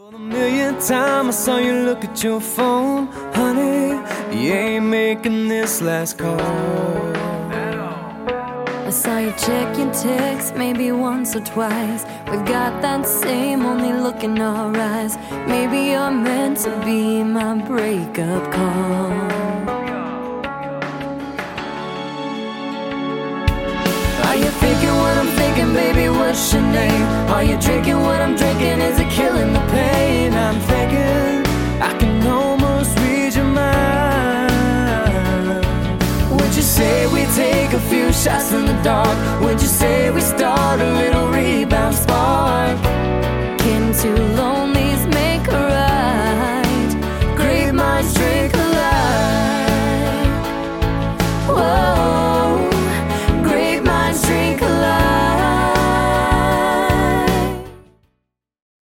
For the millionth time I saw you look at your phone. Honey, you ain't making this last call. I saw you check your text maybe once or twice. We've got that same only look in our eyes. Maybe you're meant to be my breakup call. Are you thinking what I'm thinking, baby, what's your name? Are you drinking what I'm drinking, is it killing the pain? I'm thinking I can almost read your mind. Would you say we take a few shots in the dark? Would you say we start a little rebound spark? Getting too